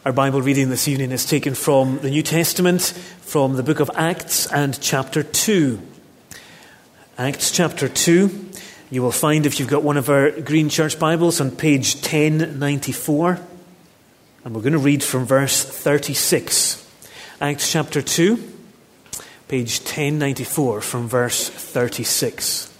Our Bible reading this evening is taken from the New Testament, from the book of Acts and chapter 2. Acts chapter 2, you will find if you've got one of our Green Church Bibles on page 1094. And we're going to read from verse 36. Acts chapter 2, page 1094, from verse 36.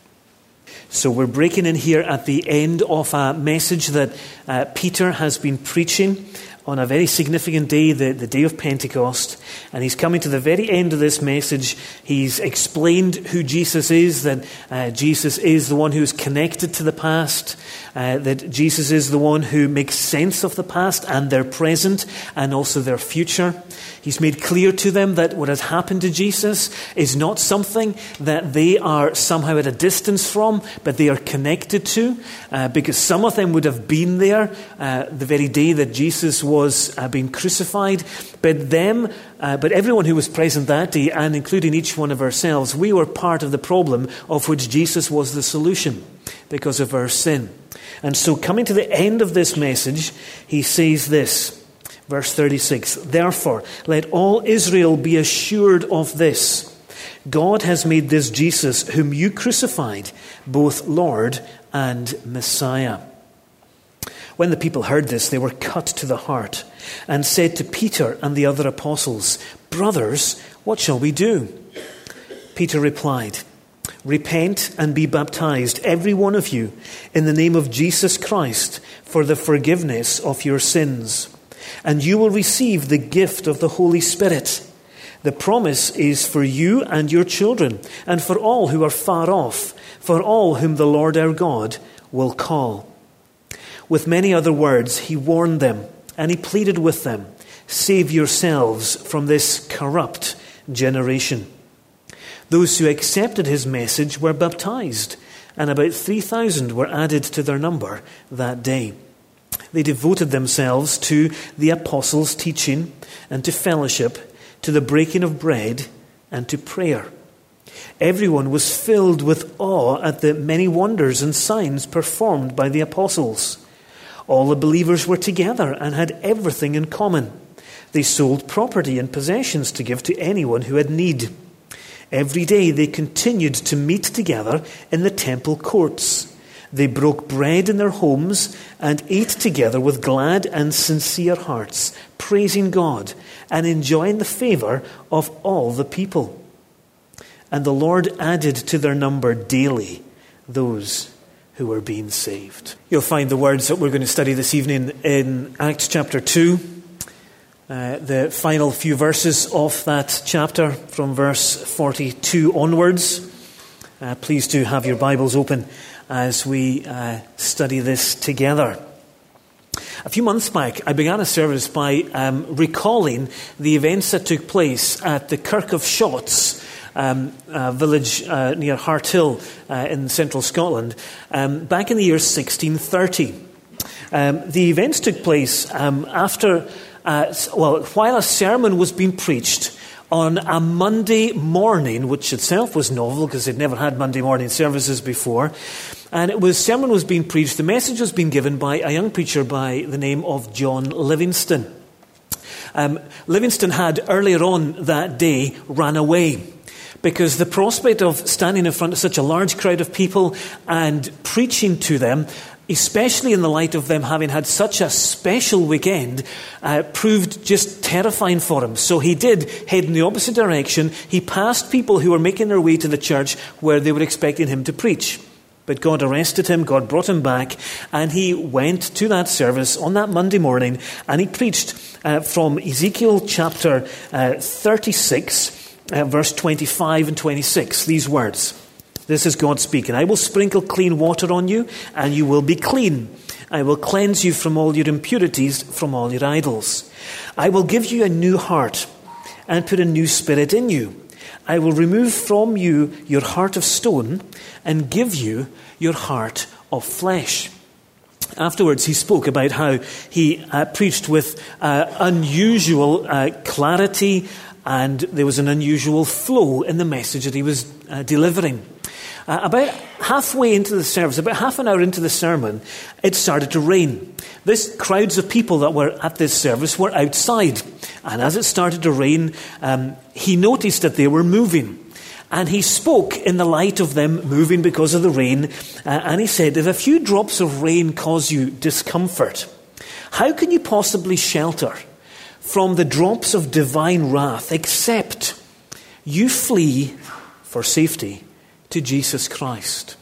So we're breaking in here at the end of a message that Peter has been preaching on a very significant day, the day of Pentecost. And he's coming to the very end of this message. He's explained who Jesus is, that Jesus is the one who is connected to the past, that Jesus is the one who makes sense of the past and their present and also their future. He's made clear to them that what has happened to Jesus is not something that they are somehow at a distance from, but they are connected to, because some of them would have been there the very day that Jesus was being crucified. But everyone who was present that day, and including each one of ourselves, we were part of the problem of which Jesus was the solution because of our sin. And so coming to the end of this message, he says this. Verse 36, "Therefore, let all Israel be assured of this. God has made this Jesus, whom you crucified, both Lord and Messiah." When the people heard this, they were cut to the heart and said to Peter and the other apostles, "Brothers, what shall we do?" Peter replied, "Repent and be baptized, every one of you, in the name of Jesus Christ, for the forgiveness of your sins. And you will receive the gift of the Holy Spirit. The promise is for you and your children, and for all who are far off, for all whom the Lord our God will call." With many other words, he warned them, and he pleaded with them, "Save yourselves from this corrupt generation." Those who accepted his message were baptized, and about 3,000 were added to their number that day. They devoted themselves to the apostles' teaching and to fellowship, to the breaking of bread and to prayer. Everyone was filled with awe at the many wonders and signs performed by the apostles. All the believers were together and had everything in common. They sold property and possessions to give to anyone who had need. Every day they continued to meet together in the temple courts. They broke bread in their homes and ate together with glad and sincere hearts, praising God and enjoying the favor of all the people. And the Lord added to their number daily those who were being saved. You'll find the words that we're going to study this evening in Acts chapter 2, the final few verses of that chapter from verse 42 onwards. Please do have your Bibles open as we study this together. A few months back, I began a service by recalling the events that took place at the Kirk of Shotts, a village near Harthill in central Scotland, back in the year 1630. The events took place while a sermon was being preached on a Monday morning, which itself was novel because they'd never had Monday morning services before. And sermon was being preached. The message was being given by a young preacher by the name of John Livingston. Livingston had earlier on that day ran away because the prospect of standing in front of such a large crowd of people and preaching to them, especially in the light of them having had such a special weekend, proved just terrifying for him. So he did head in the opposite direction. He passed people who were making their way to the church where they were expecting him to preach. But God arrested him, God brought him back, and he went to that service on that Monday morning, and he preached from Ezekiel chapter 36, verse 25 and 26, these words. This is God speaking. "I will sprinkle clean water on you, and you will be clean. I will cleanse you from all your impurities, from all your idols. I will give you a new heart, and put a new spirit in you. I will remove from you your heart of stone, and give you your heart of flesh." Afterwards, he spoke about how he preached with unusual clarity, and there was an unusual flow in the message that he was delivering. About halfway into the service, about half an hour into the sermon, it started to rain. Crowds of people that were at this service were outside. And as it started to rain, he noticed that they were moving. And he spoke in the light of them moving because of the rain. And he said, if a few drops of rain cause you discomfort, how can you possibly shelter from the drops of divine wrath except you flee for safety to Jesus Christ?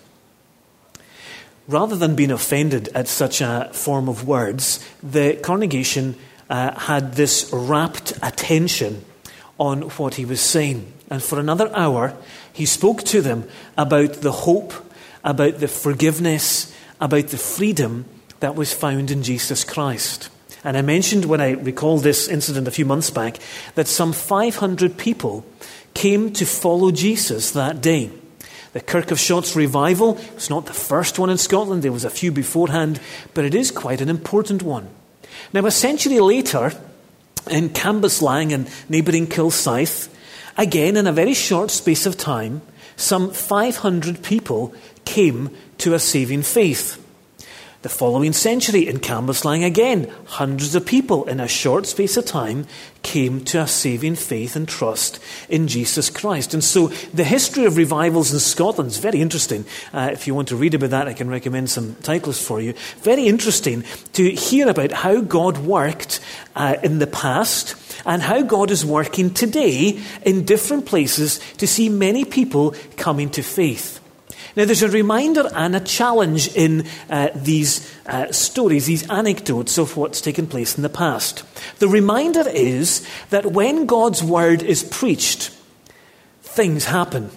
Rather than being offended at such a form of words, the congregation had this rapt attention on what he was saying. And for another hour, he spoke to them about the hope, about the forgiveness, about the freedom that was found in Jesus Christ. And I mentioned when I recalled this incident a few months back that some 500 people came to follow Jesus that day. The Kirk of Shotts revival was not the first one in Scotland. There was a few beforehand, but it is quite an important one. Now, a century later, in Cambuslang and neighbouring Kilsyth, again, in a very short space of time, some 500 people came to a saving faith. The following century, in Cambuslang again, hundreds of people in a short space of time came to a saving faith and trust in Jesus Christ. And so the history of revivals in Scotland is very interesting. If you want to read about that, I can recommend some titles for you. Very interesting to hear about how God worked in the past and how God is working today in different places to see many people coming to faith. Now, there's a reminder and a challenge in these stories, these anecdotes of what's taken place in the past. The reminder is that when God's word is preached, things happen.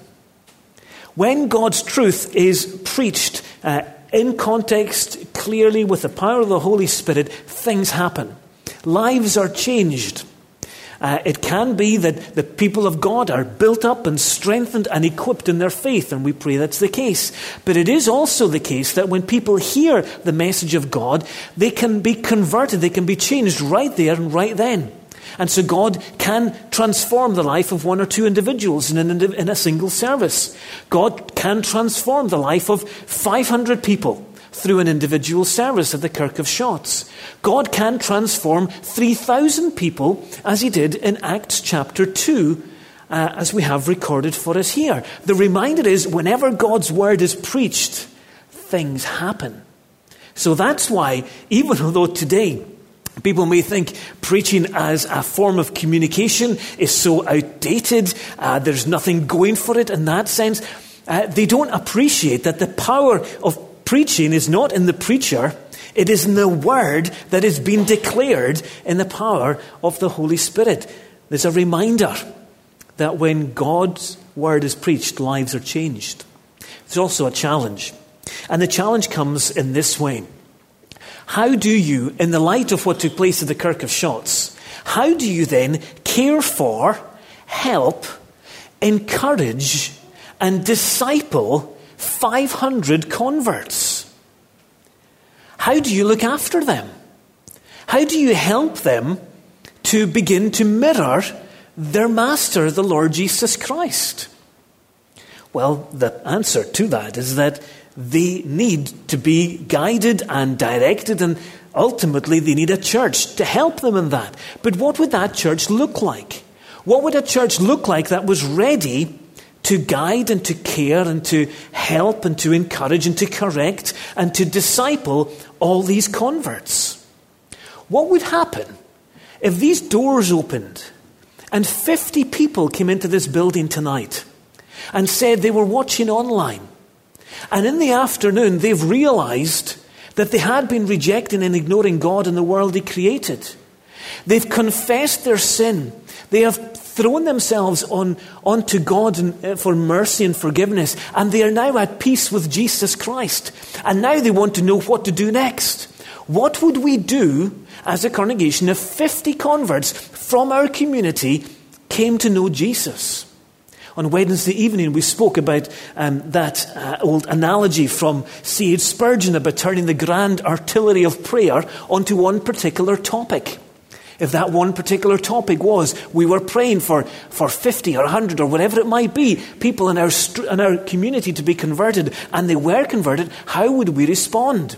When God's truth is preached in context, clearly with the power of the Holy Spirit, things happen. Lives are changed. It can be that the people of God are built up and strengthened and equipped in their faith, and we pray that's the case. But it is also the case that when people hear the message of God, they can be converted, they can be changed right there and right then. And so God can transform the life of one or two individuals in a single service. God can transform the life of 500 people through an individual service at the Kirk of Shotts. God can transform 3,000 people as he did in Acts chapter 2, as we have recorded for us here. The reminder is whenever God's word is preached, things happen. So that's why, even though today people may think preaching as a form of communication is so outdated, there's nothing going for it in that sense, they don't appreciate that the power of preaching is not in the preacher, it is in the word that is being declared in the power of the Holy Spirit. There's a reminder that when God's word is preached, lives are changed. There's also a challenge. And the challenge comes in this way. How do you, in the light of what took place at the Kirk of Shotts, how do you then care for, help, encourage, and disciple 500 converts? How do you look after them? How do you help them to begin to mirror their master, the Lord Jesus Christ? Well, the answer to that is that they need to be guided and directed, and ultimately they need a church to help them in that. But what would that church look like? What would a church look like that was ready to guide and to care and to help and to encourage and to correct and to disciple all these converts? What would happen if these doors opened and 50 people came into this building tonight and said they were watching online, and in the afternoon they've realized that they had been rejecting and ignoring God and the world he created. They've confessed their sin. They have thrown themselves onto God for mercy and forgiveness, and they are now at peace with Jesus Christ. And now they want to know what to do next. What would we do as a congregation if 50 converts from our community came to know Jesus? On Wednesday evening, we spoke about that old analogy from C.H. Spurgeon about turning the grand artillery of prayer onto one particular topic. If that one particular topic was, we were praying for 50 or 100 or whatever it might be, people in our community to be converted, and they were converted, how would we respond?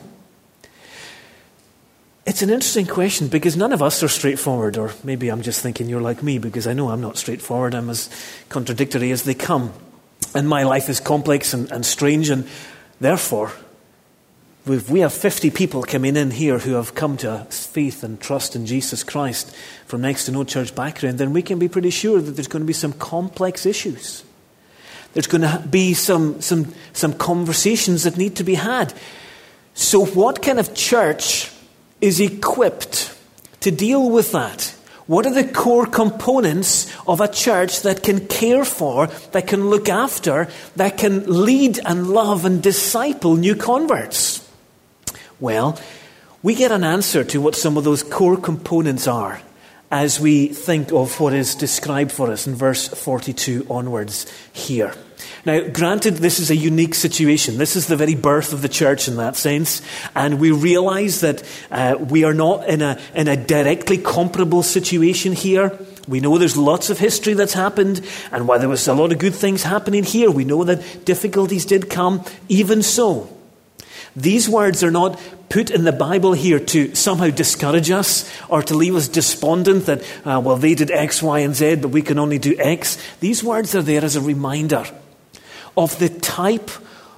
It's an interesting question because none of us are straightforward, or maybe I'm just thinking you're like me because I know I'm not straightforward. I'm as contradictory as they come. And my life is complex and strange, and therefore, if we have 50 people coming in here who have come to faith and trust in Jesus Christ from next to no church background, then we can be pretty sure that there's going to be some complex issues. There's going to be some conversations that need to be had. So what kind of church is equipped to deal with that? What are the core components of a church that can care for, that can look after, that can lead and love and disciple new converts? Well, we get an answer to what some of those core components are as we think of what is described for us in verse 42 onwards here. Now, granted, this is a unique situation. This is the very birth of the church in that sense. And we realize that we are not in a directly comparable situation here. We know there's lots of history that's happened. And while there was a lot of good things happening here, we know that difficulties did come. Even so, these words are not put in the Bible here to somehow discourage us or to leave us despondent that, well, they did X, Y, and Z, but we can only do X. These words are there as a reminder of the type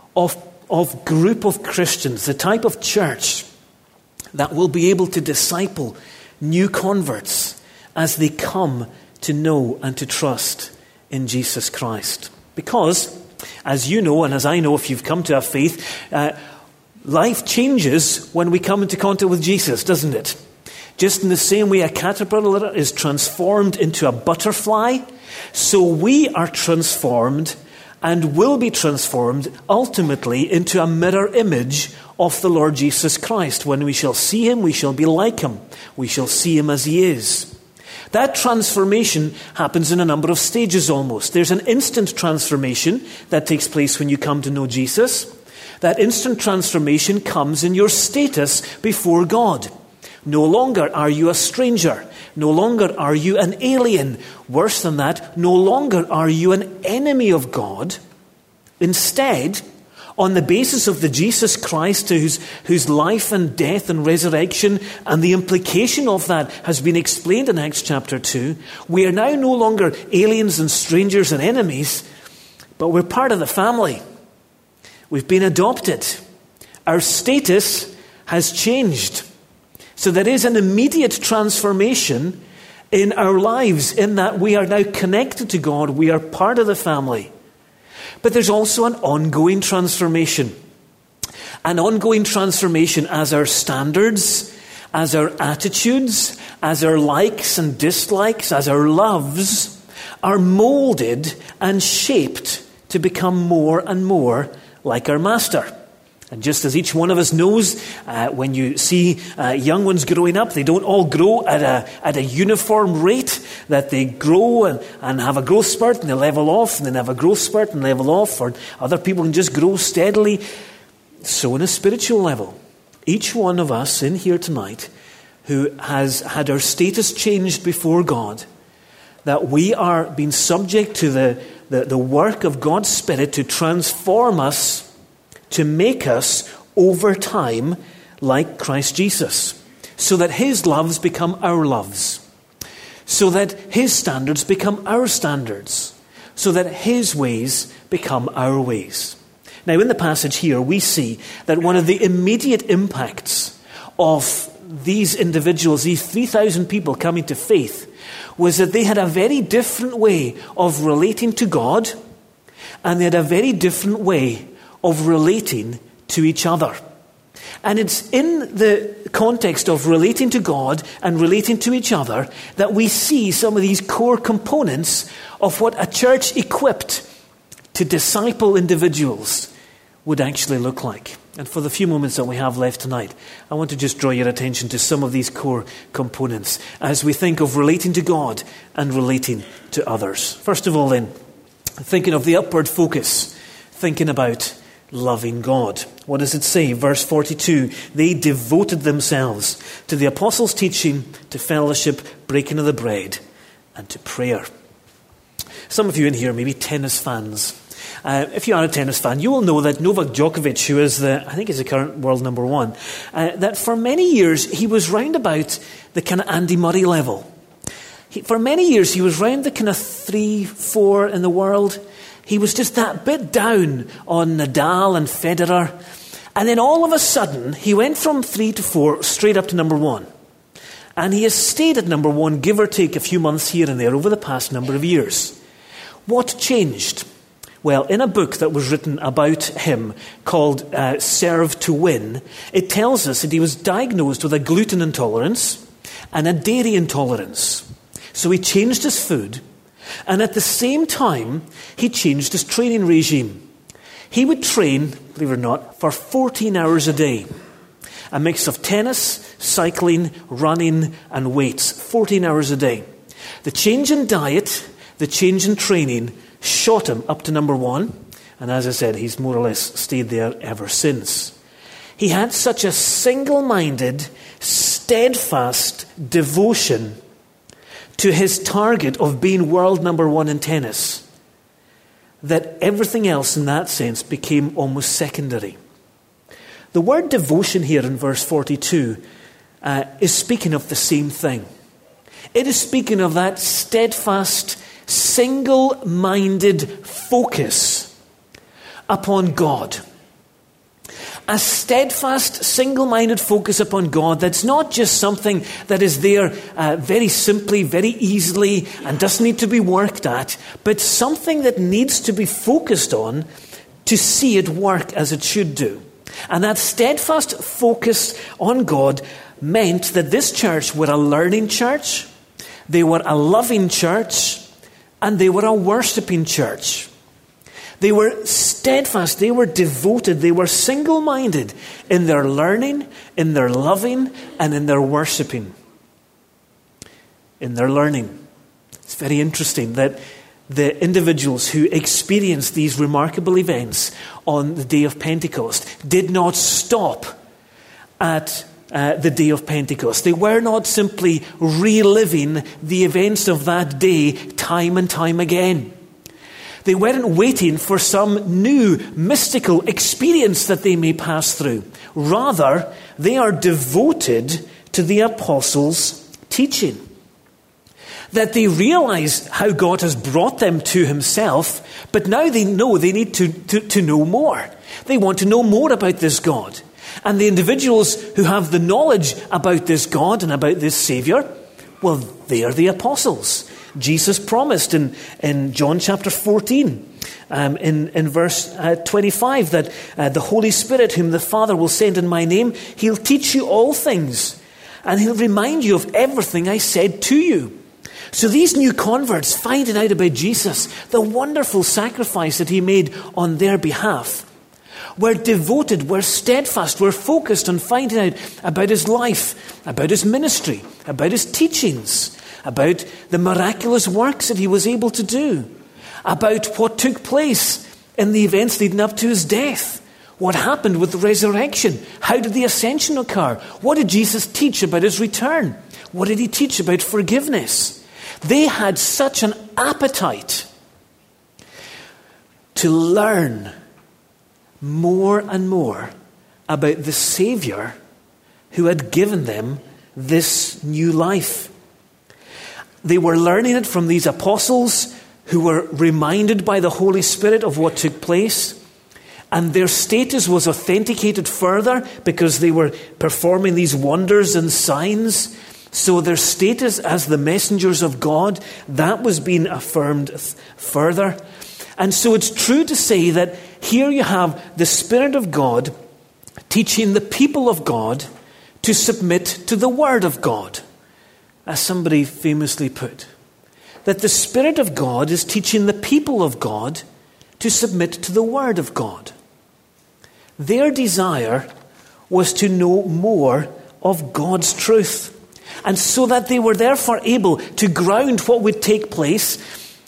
of group of Christians, the type of church that will be able to disciple new converts as they come to know and to trust in Jesus Christ. Because, as you know, and as I know if you've come to have faith, life changes when we come into contact with Jesus, doesn't it? Just in the same way a caterpillar is transformed into a butterfly, so we are transformed and will be transformed ultimately into a mirror image of the Lord Jesus Christ. When we shall see him, we shall be like him. We shall see him as he is. That transformation happens in a number of stages almost. There's an instant transformation that takes place when you come to know Jesus. That instant transformation comes in your status before God. No longer are you a stranger. No longer are you an alien. Worse than that, no longer are you an enemy of God. Instead, on the basis of the Jesus Christ whose life and death and resurrection and the implication of that has been explained in Acts chapter 2, we are now no longer aliens and strangers and enemies, but we're part of the family. We've been adopted. Our status has changed. So there is an immediate transformation in our lives in that we are now connected to God. We are part of the family. But there's also an ongoing transformation. An ongoing transformation as our standards, as our attitudes, as our likes and dislikes, as our loves are molded and shaped to become more and more like our Master. And just as each one of us knows, when you see young ones growing up, they don't all grow at a uniform rate, that they grow and have a growth spurt and they level off, and then have a growth spurt and level off, or other people can just grow steadily. So in a spiritual level, each one of us in here tonight who has had our status changed before God, that we are being subject to the work of God's Spirit to transform us, to make us, over time, like Christ Jesus, so that his loves become our loves, so that his standards become our standards, so that his ways become our ways. Now, in the passage here, we see that one of the immediate impacts of these individuals, these 3,000 people coming to faith, was that they had a very different way of relating to God, and they had a very different way of relating to each other. And it's in the context of relating to God and relating to each other that we see some of these core components of what a church equipped to disciple individuals would actually look like. And for the few moments that we have left tonight, I want to just draw your attention to some of these core components as we think of relating to God and relating to others. First of all then, thinking of the upward focus, thinking about loving God. What does it say? Verse 42, they devoted themselves to the apostles' teaching, to fellowship, breaking of the bread, and to prayer. Some of you in here may be tennis fans. If you are a tennis fan, you will know that Novak Djokovic, who is I think is the current world number one, that for many years he was round about the kind of Andy Murray level. For many years he was round the kind of 3-4 in the world. He was just that bit down on Nadal and Federer. And then all of a sudden, he went from 3 to 4 straight up to number 1. And he has stayed at number 1, give or take a few months here and there over the past number of years. What changed? Well, in a book that was written about him called Serve to Win, it tells us that he was diagnosed with a gluten intolerance and a dairy intolerance. So he changed his food, and at the same time, he changed his training regime. He would train, believe it or not, for 14 hours a day. A mix of tennis, cycling, running, and weights. 14 hours a day. The change in diet, the change in training, shot him up to number 1. And as I said, he's more or less stayed there ever since. He had such a single-minded, steadfast devotion to his target of being world number 1 in tennis, that everything else in that sense became almost secondary. The word devotion here in verse 42 is speaking of the same thing. It is speaking of that steadfast, single-minded focus upon God. A steadfast, single-minded focus upon God that's not just something that is there very simply, very easily, and doesn't need to be worked at, but something that needs to be focused on to see it work as it should do. And that steadfast focus on God meant that this church were a learning church, they were a loving church, and they were a worshipping church. They were steadfast, they were devoted, they were single-minded in their learning, in their loving, and in their worshipping. In their learning. It's very interesting that the individuals who experienced these remarkable events on the day of Pentecost did not stop at the day of Pentecost. They were not simply reliving the events of that day time and time again. They weren't waiting for some new mystical experience that they may pass through. Rather, they are devoted to the apostles' teaching. That they realize how God has brought them to himself, but now they know they need to know more. They want to know more about this God. And the individuals who have the knowledge about this God and about this Savior, well, they are the apostles. Jesus promised in John chapter 14, in verse 25, that the Holy Spirit, whom the Father will send in my name, he'll teach you all things, and he'll remind you of everything I said to you. So these new converts, finding out about Jesus, the wonderful sacrifice that he made on their behalf, were devoted, were steadfast, were focused on finding out about his life, about his ministry, about his teachings, about the miraculous works that he was able to do, about what took place in the events leading up to his death, what happened with the resurrection, how did the ascension occur, what did Jesus teach about his return, what did he teach about forgiveness. They had such an appetite to learn more and more about the Savior who had given them this new life. They were learning it from these apostles who were reminded by the Holy Spirit of what took place. And their status was authenticated further because they were performing these wonders and signs. So their status as the messengers of God, that was being affirmed further. And so it's true to say that here you have the Spirit of God teaching the people of God to submit to the Word of God. As somebody famously put, that the Spirit of God is teaching the people of God to submit to the Word of God. Their desire was to know more of God's truth. And so that they were therefore able to ground what would take place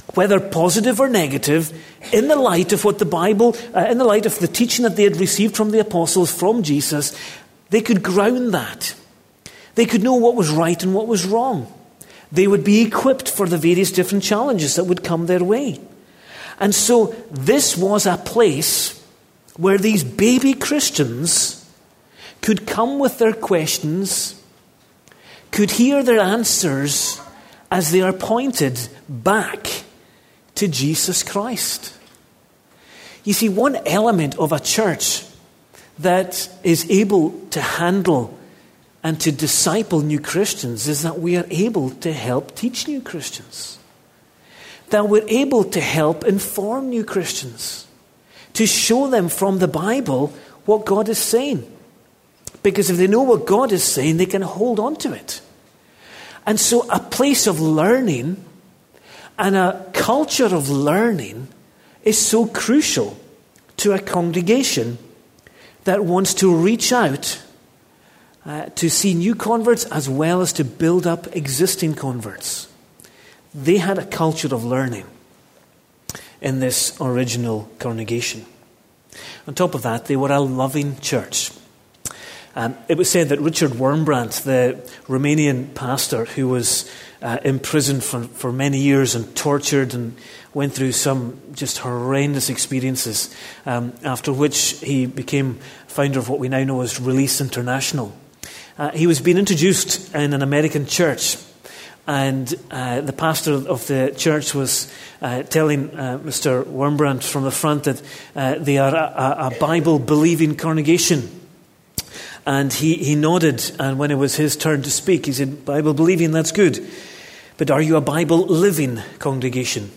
whether positive or negative, in the light of what the Bible, in the light of the teaching that they had received from the apostles, from Jesus, they could ground that. They could know what was right and what was wrong. They would be equipped for the various different challenges that would come their way. And so this was a place where these baby Christians could come with their questions, could hear their answers as they are pointed back to Jesus Christ. You see, one element of a church that is able to handle and to disciple new Christians is that we are able to help teach new Christians. That we're able to help inform new Christians. To show them from the Bible what God is saying. Because if they know what God is saying, they can hold on to it. And so a place of learning and a culture of learning is so crucial to a congregation that wants to reach out to see new converts as well as to build up existing converts. They had a culture of learning in this original congregation. On top of that, they were a loving church. It was said that Richard Wurmbrand, the Romanian pastor who was imprisoned for many years and tortured and went through some just horrendous experiences, after which he became founder of what we now know as Release International. He was being introduced in an American church, and the pastor of the church was telling Mr. Wurmbrand from the front that they are a Bible-believing congregation. And he nodded, and when it was his turn to speak, he said, Bible-believing, that's good. But are you a Bible-living congregation?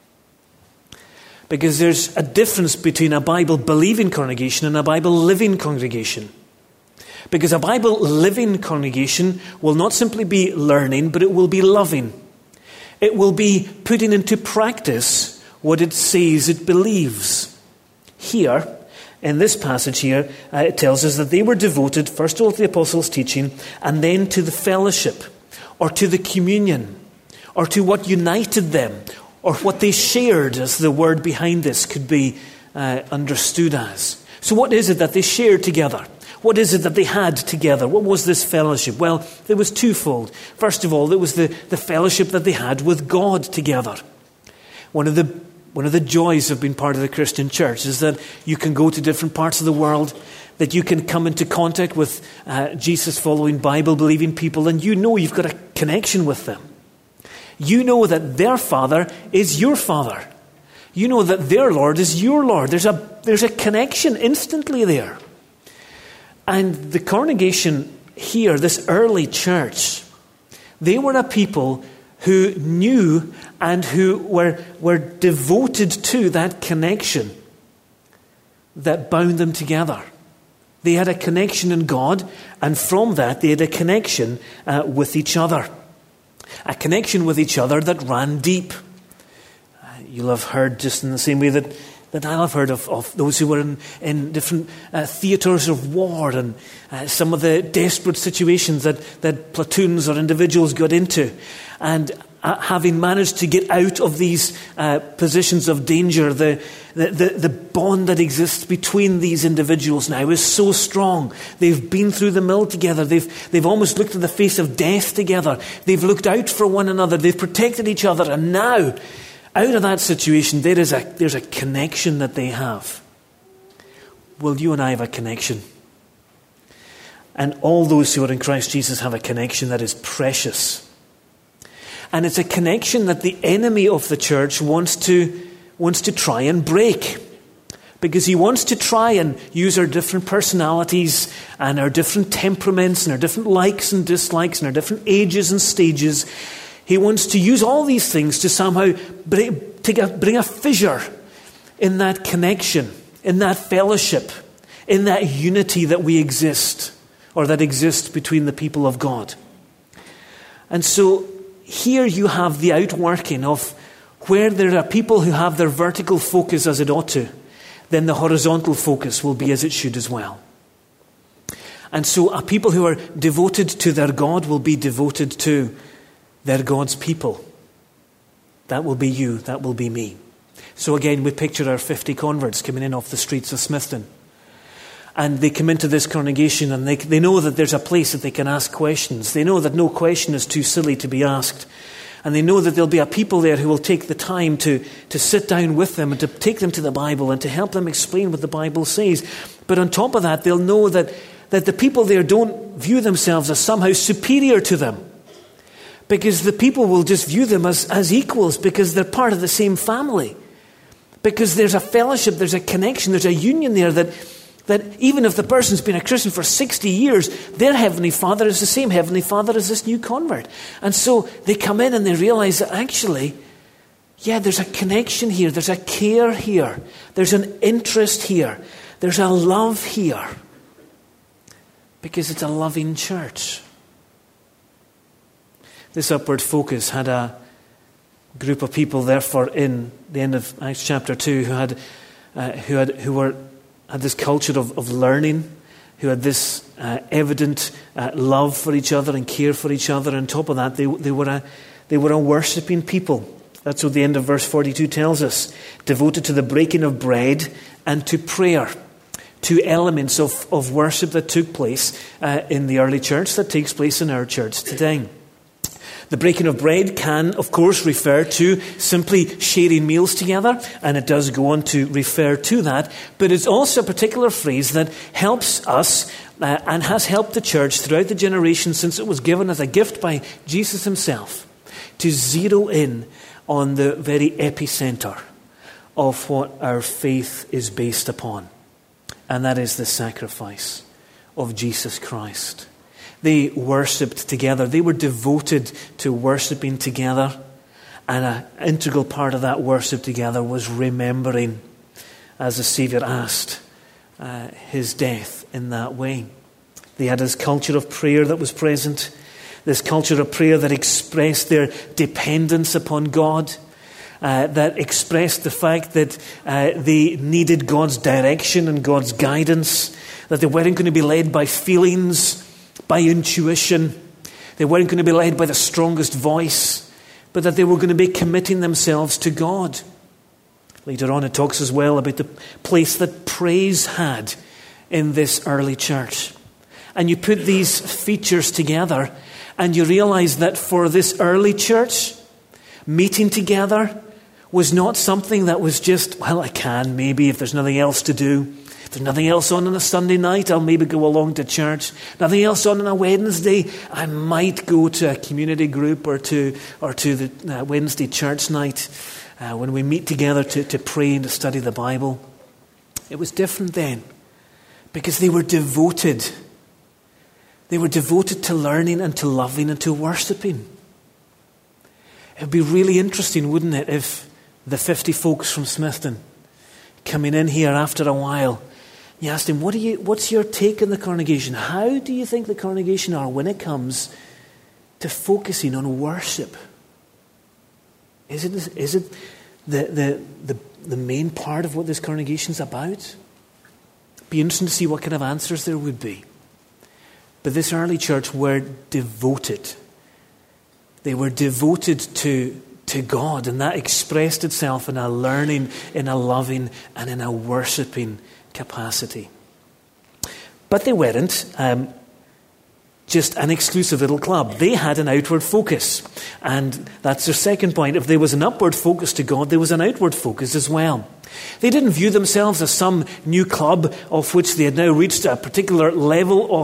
Because there's a difference between a Bible-believing congregation and a Bible-living congregation. Because a Bible-living congregation will not simply be learning, but it will be loving. It will be putting into practice what it says it believes. Here, in this passage here, it tells us that they were devoted, first of all, to the apostles' teaching, and then to the fellowship, or to the communion, or to what united them, or what they shared, as the word behind this could be understood as. So what is it that they shared together? What is it that they had together? What was this fellowship? Well, it was twofold. First of all, it was the fellowship that they had with God together. One of the joys of being part of the Christian church is that you can go to different parts of the world, that you can come into contact with Jesus-following, Bible-believing people, and you know you've got a connection with them. You know that their Father is your Father. You know that their Lord is your Lord. There's a connection instantly there. And the congregation here, this early church, they were a people who knew and who were devoted to that connection that bound them together. They had a connection in God, and from that they had a connection with each other. A connection with each other that ran deep. You'll have heard, just in the same way that I'll have heard of those who were in different theatres of war, and some of the desperate situations that platoons or individuals got into. And having managed to get out of these positions of danger, the bond that exists between these individuals now is so strong. They've been through the mill together. They've almost looked at the face of death together. They've looked out for one another. They've protected each other. And now, out of that situation, there's a connection that they have. Well, you and I have a connection. And all those who are in Christ Jesus have a connection that is precious. And it's a connection that the enemy of the church wants to try and break. Because he wants to try and use our different personalities and our different temperaments and our different likes and dislikes and our different ages and stages. He wants to use all these things to somehow bring a fissure in that connection, in that fellowship, in that unity that we exist, or that exists between the people of God. And so here you have the outworking of where there are people who have their vertical focus as it ought to, then the horizontal focus will be as it should as well. And so a people who are devoted to their God will be devoted to their God's people. That will be you. That will be me. So again, we picture our 50 converts coming in off the streets of Smithton. And they come into this congregation and they know that there's a place that they can ask questions. They know that no question is too silly to be asked. And they know that there'll be a people there who will take the time to sit down with them and to take them to the Bible and to help them explain what the Bible says. But on top of that, they'll know that the people there don't view themselves as somehow superior to them. Because the people will just view them as equals because they're part of the same family. Because there's a fellowship, there's a connection, there's a union there that even if the person's been a Christian for 60 years, their Heavenly Father is the same Heavenly Father as this new convert. And so they come in and they realize that actually, there's a connection here, there's a care here, there's an interest here, there's a love here. Because it's a loving church. This upward focus had a group of people, therefore, in the end of Acts chapter 2 who had this culture of learning, who had this evident love for each other and care for each other. On top of that, they were a worshipping people. That's what the end of verse 42 tells us. Devoted to the breaking of bread and to prayer. Two elements of worship that took place in the early church that takes place in our church today. The breaking of bread can, of course, refer to simply sharing meals together, and it does go on to refer to that, but it's also a particular phrase that helps us and has helped the church throughout the generations since it was given as a gift by Jesus himself to zero in on the very epicenter of what our faith is based upon, and that is the sacrifice of Jesus Christ. They worshipped together. They were devoted to worshipping together. And an integral part of that worship together was remembering, as the Saviour asked, his death in that way. They had this culture of prayer that was present. This culture of prayer that expressed their dependence upon God. That expressed the fact that they needed God's direction and God's guidance. That they weren't going to be led by feelings, by intuition. They weren't going to be led by the strongest voice, but that they were going to be committing themselves to God. Later on it talks as well about the place that praise had in this early church. And you put these features together and you realize that for this early church, meeting together was not something that was just, I can maybe if there's nothing else to do. If there's nothing else on a Sunday night, I'll maybe go along to church. Nothing else on a Wednesday, I might go to a community group or to the Wednesday church night when we meet together to pray and to study the Bible. It was different then because they were devoted. They were devoted to learning and to loving and to worshipping. It would be really interesting, wouldn't it, if the 50 folks from Smithton coming in here after a while, you asked him, what's your take on the congregation? How do you think the congregation are when it comes to focusing on worship? Is it the main part of what this congregation is about? Be interesting to see what kind of answers there would be. But this early church were devoted. They were devoted to God, and that expressed itself in a learning, in a loving, and in a worshipping capacity. But they weren't just an exclusive little club. They had an outward focus. And that's their second point. If there was an upward focus to God, there was an outward focus as well. They didn't view themselves as some new club of which they had now reached a particular level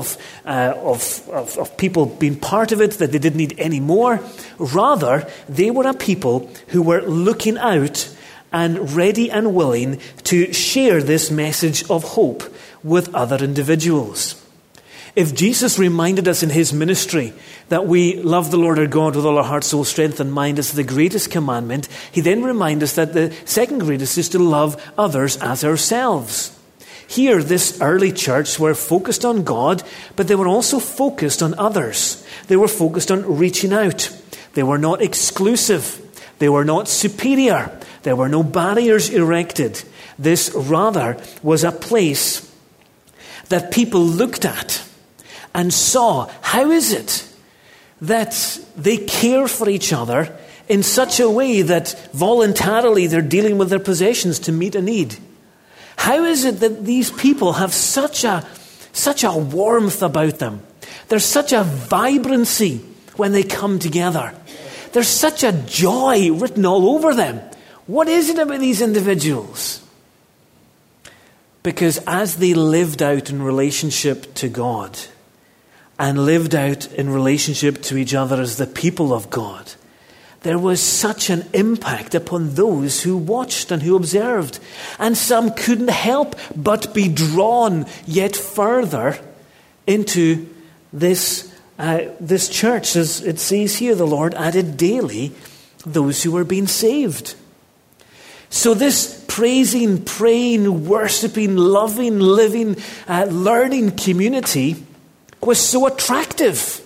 of people being part of it, that they didn't need any more. Rather, they were a people who were looking out and ready and willing to share this message of hope with other individuals. If Jesus reminded us in his ministry that we love the Lord our God with all our heart, soul, strength and mind as the greatest commandment, he then reminds us that the second greatest is to love others as ourselves. Here, this early church were focused on God, but they were also focused on others. They were focused on reaching out. They were not exclusive. They were not superior. There were no barriers erected. This rather was a place that people looked at and saw, how is it that they care for each other in such a way that voluntarily they're dealing with their possessions to meet a need? How is it that these people have such a warmth about them? There's such a vibrancy when they come together. There's such a joy written all over them. What is it about these individuals? Because as they lived out in relationship to God and lived out in relationship to each other as the people of God, there was such an impact upon those who watched and who observed. And some couldn't help but be drawn yet further into this church. As it says here, the Lord added daily those who were being saved. So this praising, praying, worshipping, loving, living, learning community was so attractive.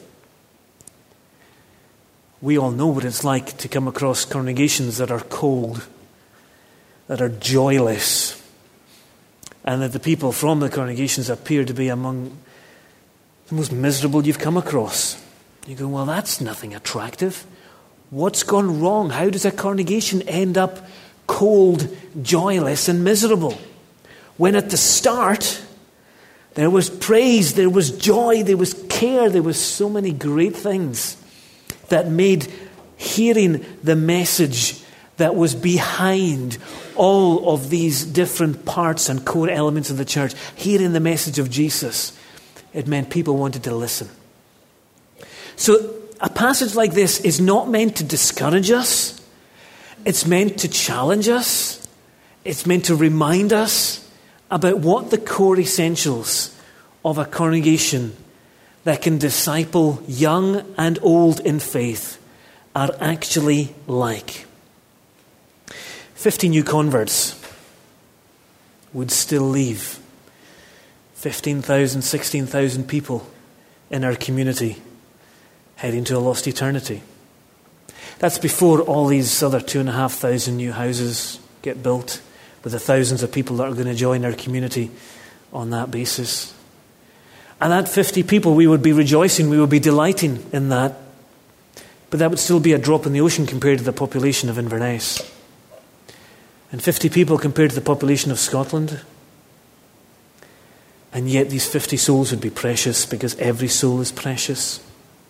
We all know what it's like to come across congregations that are cold, that are joyless, and that the people from the congregations appear to be among the most miserable you've come across. You go, well, that's nothing attractive. What's gone wrong? How does a congregation end up cold, joyless, and miserable? When at the start, there was praise, there was joy, there was care, there was so many great things that made hearing the message that was behind all of these different parts and core elements of the church, hearing the message of Jesus, it meant people wanted to listen. So a passage like this is not meant to discourage us. It's meant to challenge us. It's meant to remind us about what the core essentials of a congregation that can disciple young and old in faith are actually like. 50 new converts would still leave 15,000, 16,000 people in our community heading to a lost eternity. That's before all these other 2,500 new houses get built with the thousands of people that are going to join our community on that basis. And that 50 people, we would be rejoicing, we would be delighting in that. But that would still be a drop in the ocean compared to the population of Inverness. And 50 people compared to the population of Scotland. And yet these 50 souls would be precious because every soul is precious.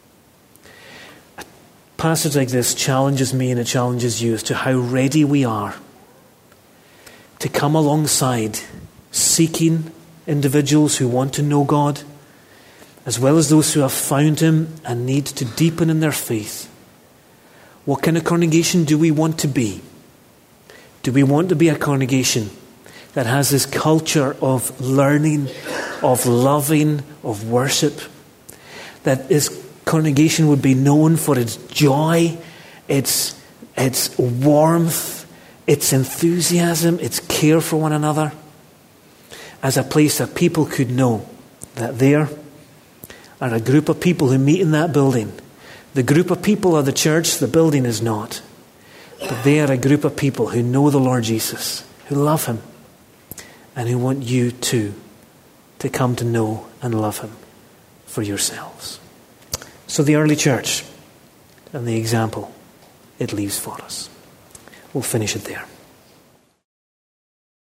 A passage like this challenges me and it challenges you as to how ready we are to come alongside seeking individuals who want to know God, as well as those who have found Him and need to deepen in their faith. What kind of congregation do we want to be? Do we want to be a congregation that has this culture of learning, of loving, of worship? That this congregation would be known for its joy, its warmth, its enthusiasm, its care for one another, as a place that people could know that there are a group of people who meet in that building. The group of people are the church, the building is not. But they are a group of people who know the Lord Jesus, who love Him, and who want you too to come to know and love Him for yourselves. So the early church and the example it leaves for us. We'll finish it there.